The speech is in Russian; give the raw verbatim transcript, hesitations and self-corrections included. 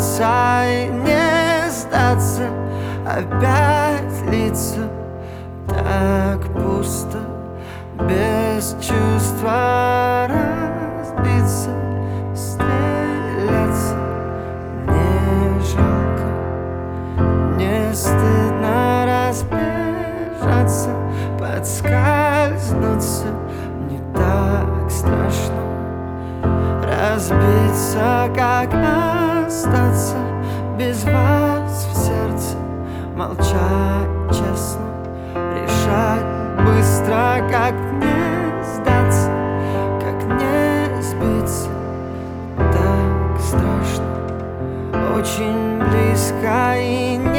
бороться и не сдаться. Опять лица так пусто, без чувства разбиться, стреляться. Не жалко, не стыдно разбежаться, подскользнуться. Не так страшно разбиться, как остаться без вас в сердце. Молчать честно, решать быстро, как не сдаться, как не сбиться. Так страшно, очень близко и не